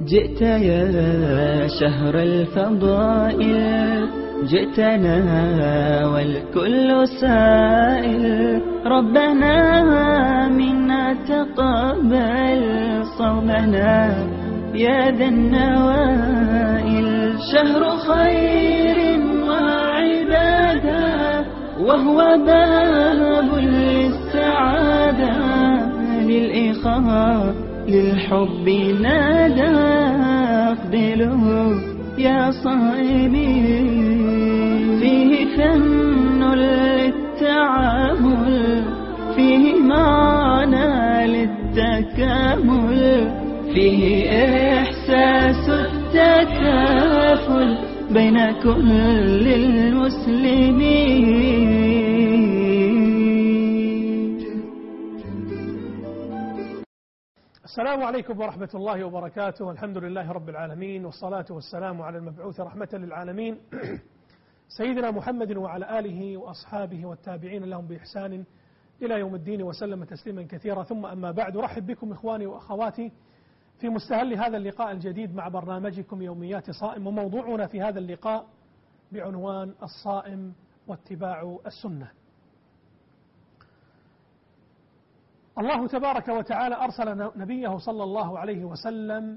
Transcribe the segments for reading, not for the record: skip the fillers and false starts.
جئت يا شهر الفضائل، جئتنا والكل سائل، ربنا منا تقبل صومنا يا ذا النوائل. شهر خير وعبادة، وهو باب للسعادة، للإخاء للحب نادى، اقبلوا يا صائمين. فيه فن للتعامل، فيه معنى للتكامل، فيه إحساس التكافل بين كل المسلمين. السلام عليكم ورحمة الله وبركاته. الحمد لله رب العالمين، والصلاة والسلام على المبعوث رحمة للعالمين سيدنا محمد وعلى آله وأصحابه والتابعين لهم بإحسان إلى يوم الدين، وسلم تسليما كثيرا. ثم أما بعد، أرحب بكم إخواني وأخواتي في مستهل هذا اللقاء الجديد مع برنامجكم يوميات صائم، وموضوعنا في هذا اللقاء بعنوان الصائم واتباع السنة. الله تبارك وتعالى أرسل نبيه صلى الله عليه وسلم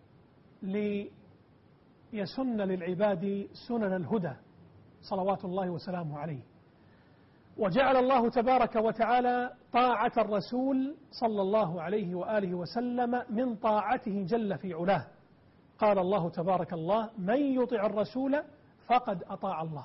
ليسن للعباد سنن الهدى صلوات الله وسلامه عليه، وجعل الله تبارك وتعالى طاعة الرسول صلى الله عليه وآله وسلم من طاعته جل في علاه. قال الله تبارك الله: من يطع الرسول فقد أطاع الله.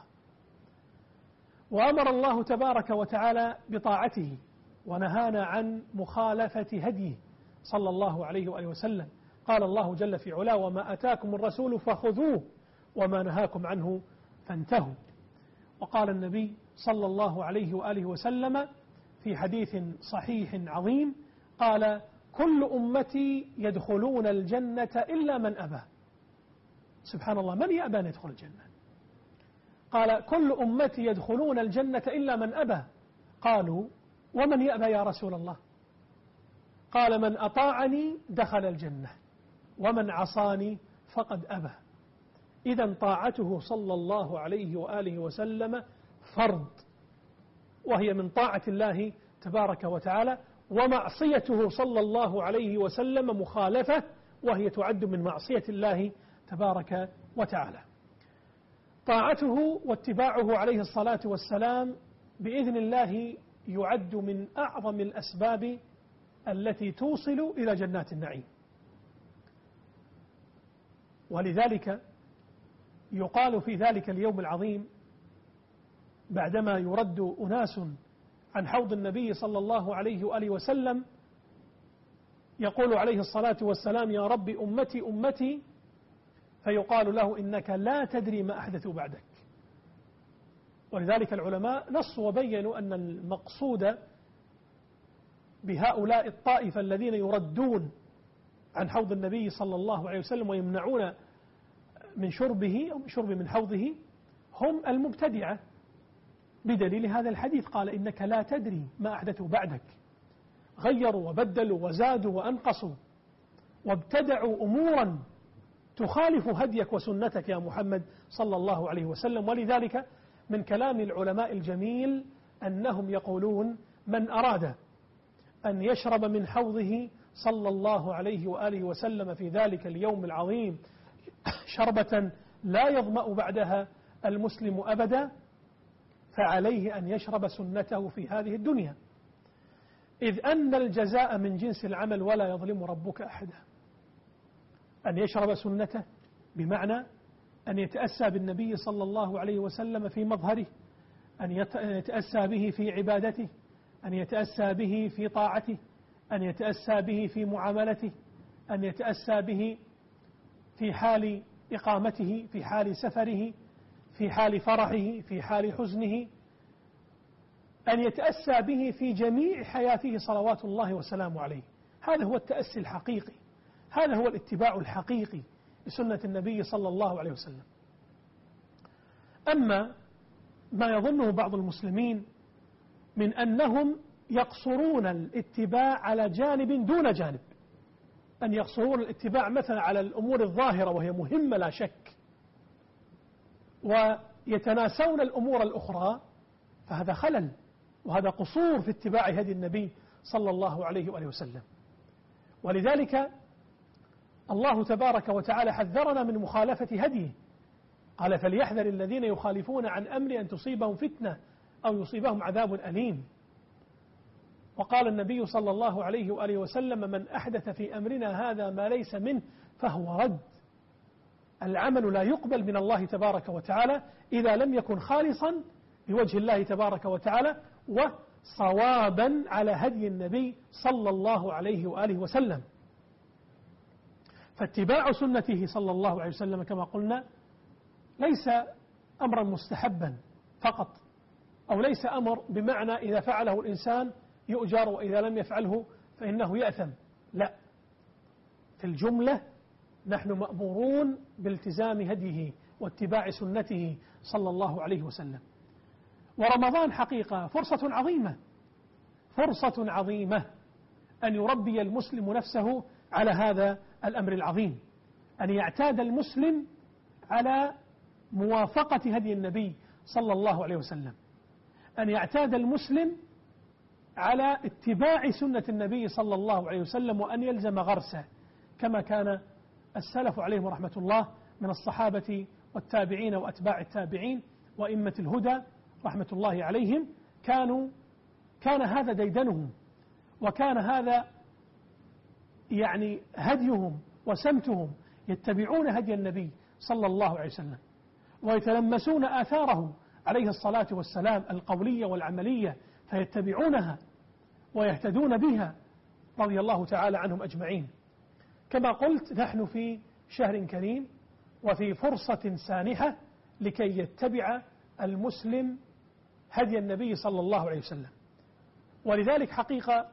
وأمر الله تبارك وتعالى بطاعته، ونهانا عن مخالفة هديه صلى الله عليه وآله وسلم. قال الله جل في علاه: وما أتاكم الرسول فخذوه وما نهاكم عنه فانتهوا. وقال النبي صلى الله عليه وآله وسلم في حديث صحيح عظيم، قال: كل أمتي يدخلون الجنة إلا من أبى. سبحان الله، من يأبى أن يدخل الجنة؟ قال: كل أمتي يدخلون الجنة إلا من أبى. قالوا: ومن يأبى يا رسول الله؟ قال: من أطاعني دخل الجنة، ومن عصاني فقد أبى. إذن طاعته صلى الله عليه وآله وسلم فرض، وهي من طاعة الله تبارك وتعالى، ومعصيته صلى الله عليه وسلم مخالفة، وهي تعد من معصية الله تبارك وتعالى. طاعته واتباعه عليه الصلاة والسلام بإذن الله يعد من أعظم الأسباب التي توصل إلى جنات النعيم. ولذلك يقال في ذلك اليوم العظيم، بعدما يرد أناس عن حوض النبي صلى الله عليه وآله وسلم، يقول عليه الصلاة والسلام: يا رب أمتي أمتي، فيقال له: إنك لا تدري ما أحدثوا بعدك. ولذلك العلماء نصوا وبينوا أن المقصود بهؤلاء الطائفة الذين يردون عن حوض النبي صلى الله عليه وسلم ويمنعون من شربه أو من شرب من حوضه هم المبتدعة، بدليل هذا الحديث. قال: إنك لا تدري ما أحدثوا بعدك. غيروا وبدلوا وزادوا وأنقصوا وابتدعوا أمورا تخالف هديك وسنتك يا محمد صلى الله عليه وسلم. ولذلك من كلام العلماء الجميل أنهم يقولون: من أراد أن يشرب من حوضه صلى الله عليه وآله وسلم في ذلك اليوم العظيم شربة لا يظمأ بعدها المسلم أبدا، فعليه أن يشرب سنته في هذه الدنيا، إذ أن الجزاء من جنس العمل ولا يظلم ربك أحدا. أن يشرب سنته بمعنى أن يتأسى بالنبي صلى الله عليه وسلم في مظهره، أن يتأسى به في عبادته، أن يتأسى به في طاعته، أن يتأسى به في معاملته، أن يتأسى به في حال إقامته، في حال سفره، في حال فرحه، في حال حزنه، أن يتأسى به في جميع حياته صلوات الله وسلامه عليه. هذا هو التأسي الحقيقي، هذا هو الاتباع الحقيقي لسنة النبي صلى الله عليه وسلم. أما ما يظنه بعض المسلمين من أنهم يقصرون الاتباع على جانب دون جانب، أن يقصرون الاتباع مثلا على الأمور الظاهرة وهي مهمة لا شك، ويتناسون الأمور الأخرى، فهذا خلل وهذا قصور في اتباع هدي النبي صلى الله عليه وآله وسلم. ولذلك الله تبارك وتعالى حذرنا من مخالفة هديه، قال فليحذر الذين يخالفون عن أمر أن تصيبهم فتنة أو يصيبهم عذاب أليم. وقال النبي صلى الله عليه وآله وسلم من أحدث في أمرنا هذا ما ليس منه فهو رد. العمل لا يقبل من الله تبارك وتعالى إذا لم يكن خالصا لوجه الله تبارك وتعالى وصوابا على هدي النبي صلى الله عليه وآله وسلم. فاتباع سنته صلى الله عليه وسلم كما قلنا ليس أمرا مستحبا فقط، أو ليس أمر بمعنى إذا فعله الإنسان يؤجر وإذا لم يفعله فإنه يأثم، لا، في الجملة نحن مأمورون بالتزام هديه واتباع سنته صلى الله عليه وسلم. ورمضان حقيقة فرصة عظيمة أن يربي المسلم نفسه على هذا الأمر العظيم، أن يعتاد المسلم على موافقة هدي النبي صلى الله عليه وسلم، أن يعتاد المسلم على اتباع سنة النبي صلى الله عليه وسلم، وأن يلزم غرسه كما كان السلف عليهم رحمة الله من الصحابة والتابعين وأتباع التابعين وإمة الهدى رحمة الله عليهم، كان هذا ديدنهم، وكان هذا يعني هديهم وسمتهم، يتبعون هدي النبي صلى الله عليه وسلم ويتلمسون آثاره عليه الصلاة والسلام القولية والعملية، فيتبعونها ويهتدون بها رضي الله تعالى عنهم أجمعين. كما قلت نحن في شهر كريم وفي فرصة سانحة لكي يتبع المسلم هدي النبي صلى الله عليه وسلم. ولذلك حقيقة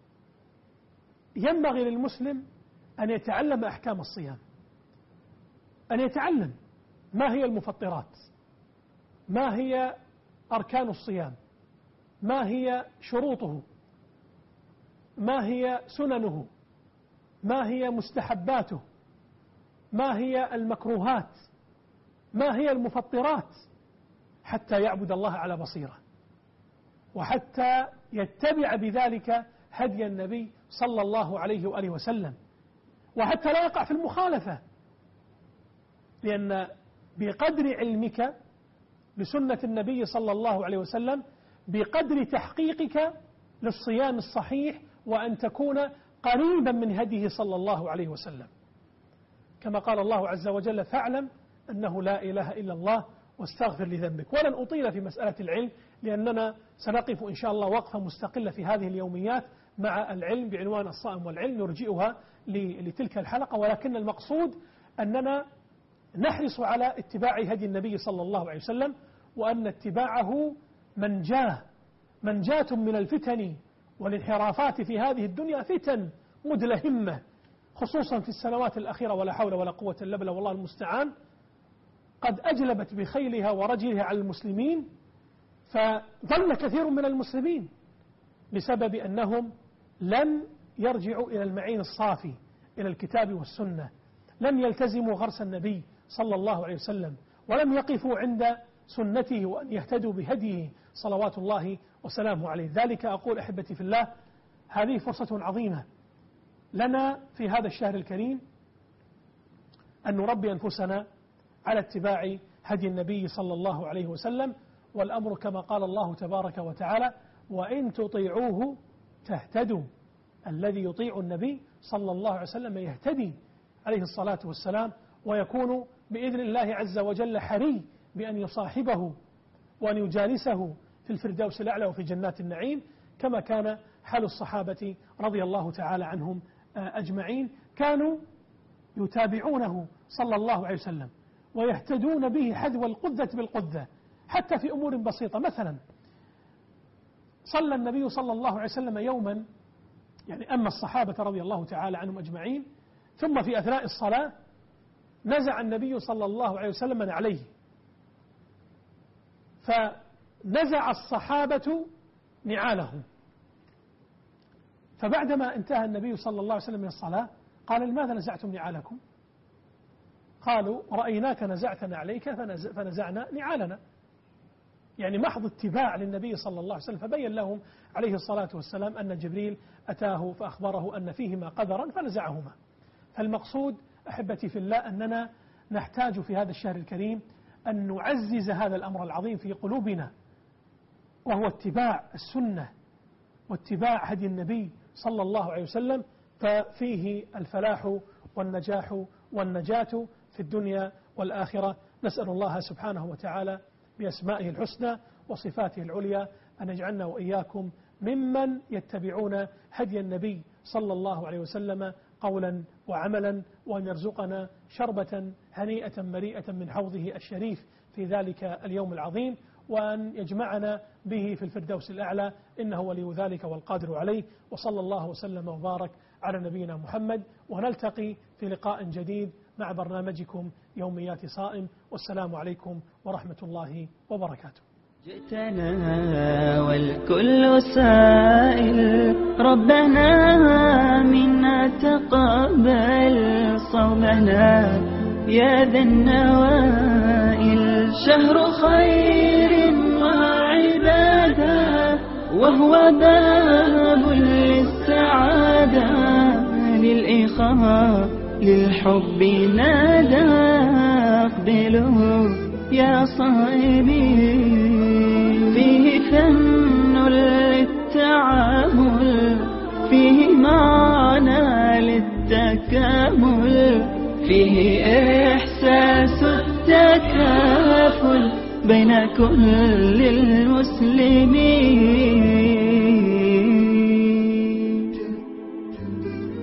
ينبغي للمسلم أن يتعلم أحكام الصيام، أن يتعلم ما هي المفطرات، ما هي أركان الصيام، ما هي شروطه، ما هي سننه، ما هي مستحباته، ما هي المكروهات، ما هي المفطرات، حتى يعبد الله على بصيرة، وحتى يتبع بذلك هدي النبي صلى الله عليه وآله وسلم، وحتى لا يقع في المخالفة، لأن بقدر علمك بسنة النبي صلى الله عليه وسلم بقدر تحقيقك للصيام الصحيح وأن تكون قريبا من هديه صلى الله عليه وسلم، كما قال الله عز وجل فاعلم أنه لا إله إلا الله واستغفر لذنبك. ولن أطيل في مسألة العلم لأننا سنقف إن شاء الله وقفة مستقلة في هذه اليوميات مع العلم بعنوان الصائم والعلم نرجئها لتلك الحلقة، ولكن المقصود أننا نحرص على اتباع هدي النبي صلى الله عليه وسلم، وأن اتباعه منجاة من الفتن والانحرافات في هذه الدنيا، فتن مدلهمة خصوصا في السنوات الأخيرة ولا حول ولا قوة إلا بالله والله المستعان، قد أجلبت بخيلها ورجلها على المسلمين، فضل كثير من المسلمين بسبب أنهم لم يرجعوا إلى المعين الصافي إلى الكتاب والسنة، لم يلتزموا غرس النبي صلى الله عليه وسلم، ولم يقفوا عند سنته وأن يهتدوا بهديه صلوات الله وسلامه عليه. ذلك أقول أحبتي في الله هذه فرصة عظيمة لنا في هذا الشهر الكريم أن نربي أنفسنا على اتباع هدي النبي صلى الله عليه وسلم، والأمر كما قال الله تبارك وتعالى وإن تطيعوه تهتدوا. الذي يطيع النبي صلى الله عليه وسلم يهتدي عليه الصلاة والسلام، ويكون بإذن الله عز وجل حري بأن يصاحبه وأن يجالسه في الفردوس الأعلى وفي جنات النعيم، كما كان حال الصحابة رضي الله تعالى عنهم أجمعين، كانوا يتابعونه صلى الله عليه وسلم ويهتدون به حذو القذة بالقذة حتى في أمور بسيطة. مثلا صلى النبي صلى الله عليه وسلم يوما، يعني أما الصحابة رضي الله تعالى عنهم أجمعين، ثم في أثناء الصلاة نزع النبي صلى الله عليه وسلم من عليه، فنزع الصحابة نعالهم، فبعدما انتهى النبي صلى الله عليه وسلم من الصلاة قال لماذا نزعتم نعالكم؟ قالوا رأيناك نزعت نعليك فنزعنا نعالنا. يعني محض اتباع للنبي صلى الله عليه وسلم. فبين لهم عليه الصلاة والسلام أن جبريل أتاه فأخبره أن فيهما قدرا فنزعهما. فالمقصود أحبتي في الله أننا نحتاج في هذا الشهر الكريم أن نعزز هذا الأمر العظيم في قلوبنا، وهو اتباع السنة واتباع هدي النبي صلى الله عليه وسلم، ففيه الفلاح والنجاح والنجاة في الدنيا والآخرة. نسأل الله سبحانه وتعالى بأسمائه الحسنى وصفاته العليا أن يجعلنا وإياكم ممن يتبعون هدي النبي صلى الله عليه وسلم قولا وعملا، وأن يرزقنا شربة هنيئة مريئة من حوضه الشريف في ذلك اليوم العظيم، وأن يجمعنا به في الفردوس الأعلى، إنه ولي ذلك والقادر عليه. وصلى الله وسلم وبارك على نبينا محمد، ونلتقي في لقاء جديد مع برنامجكم يوميات صائم، والسلام عليكم ورحمة الله وبركاته. جئتنا والكل سائل ربنا منا تقبل صومنا يا ذا النوائل. شهر خير وعبادة وهو باب للسعادة، للإخاء للحب نادى اقبلوا يا صائمين. فيه فن للتعامل، فيه معنى للتكامل، فيه إحساس التكافل بين كل المسلمين.